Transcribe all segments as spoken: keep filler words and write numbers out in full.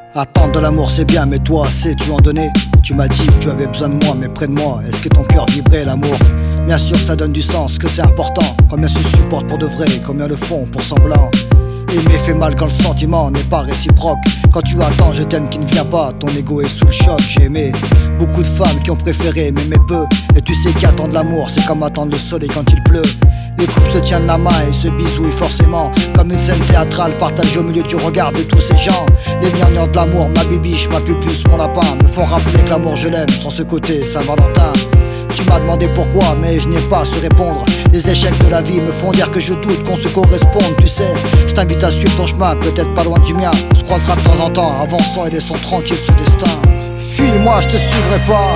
Attendre de l'amour c'est bien, mais toi sais-tu en donner? Tu m'as dit que tu avais besoin de moi, mais près de moi, est-ce que ton cœur vibrait l'amour? Bien sûr que ça donne du sens, que c'est important. Combien se supportent pour de vrai, combien le font pour semblant. Aimer fait mal quand le sentiment n'est pas réciproque. Quand tu attends je t'aime qui ne vient pas, ton ego est sous le choc. J'ai aimé beaucoup de femmes qui ont préféré m'aimer peu. Et tu sais qu'attendre l'amour c'est comme attendre le soleil quand il pleut. Les couples se tiennent la main et se bisouillent forcément, comme une scène théâtrale partagée au milieu du regard de tous ces gens. Les gnangnans de l'amour, ma bibiche, ma pupuce, mon lapin, me font rappeler que l'amour je l'aime sans ce côté Saint-Valentin. Tu m'as demandé pourquoi, mais je n'ai pas su répondre. Les échecs de la vie me font dire que je doute qu'on se corresponde. Tu sais, je t'invite à suivre ton chemin, peut-être pas loin du mien. On se croisera de temps en temps, avançons et laissons tranquille ce destin. Fuis-moi, je te suivrai pas.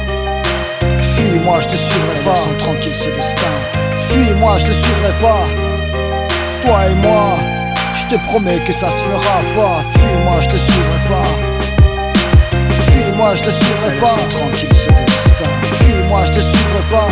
Fuis-moi, je te suivrai pas. Laissons tranquille ce destin. Fuis-moi, je te suivrai pas. Toi et moi, je te promets que ça se fera pas. Fuis-moi, je te suivrai pas. Fuis-moi, je te suivrai pas. Laissons tranquille ce destin. Fuis-moi, je te suivrai pas.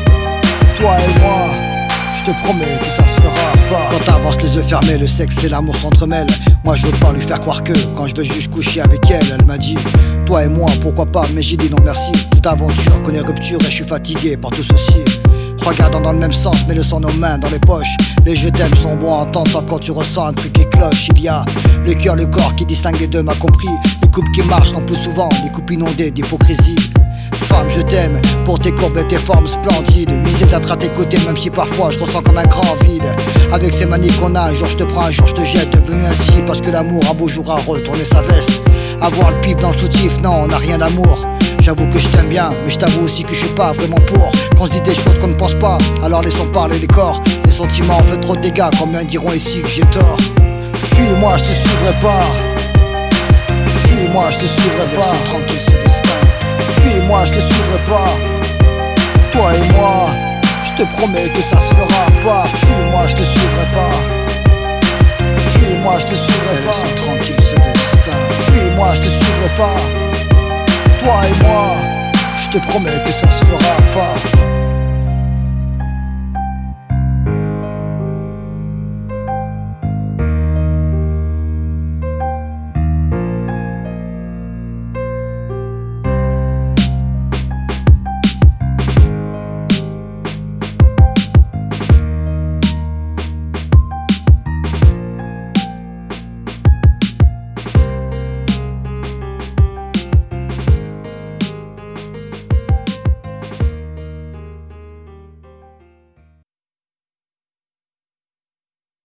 Toi et moi, je te promets que ça se fera pas. Quand t'avances les yeux fermés, le sexe et l'amour s'entremêlent. Moi je veux pas lui faire croire que quand je veux juste coucher avec elle, elle m'a dit toi et moi pourquoi pas, mais j'ai dit non merci. Toute aventure connaît rupture et je suis fatigué par tout ceci. Regardant dans le même sens mais laissant nos mains dans les poches. Les je t'aime sont bons à entendre sauf quand tu ressens un truc qui cloche. Il y a le cœur, le corps qui distingue les deux, m'a compris. Les couples qui marchent sont plus souvent des couples inondés d'hypocrisie. Femme je t'aime pour tes courbes et tes formes splendides. Oui c'est d'être à tes côtés même si parfois je ressens comme un grand vide. Avec ces manies qu'on a, un jour je te prends, un jour je te jette. Devenu ainsi parce que l'amour un beau jour a retourné sa veste. Avoir le pif dans le soutif, non on n'a rien d'amour. J'avoue que je t'aime bien, mais je t'avoue aussi que je suis pas vraiment pour. Quand on se dit des choses qu'on ne pense pas, alors laissons parler les corps. Les sentiments ont fait trop de dégâts, combien diront ici que j'ai tort. Fuis-moi, je te suivrai pas. Fuis-moi, je te suivrai pas. Laissons tranquille ce destin. Fuis-moi, je te suivrai pas. Toi et moi, je te promets que ça se fera pas. Fuis-moi, je te suivrai pas. Fuis-moi, je te suivrai pas. Laissons tranquille ce destin. Fuis-moi, je te suivrai pas. Toi et moi, je te promets que ça se fera pas.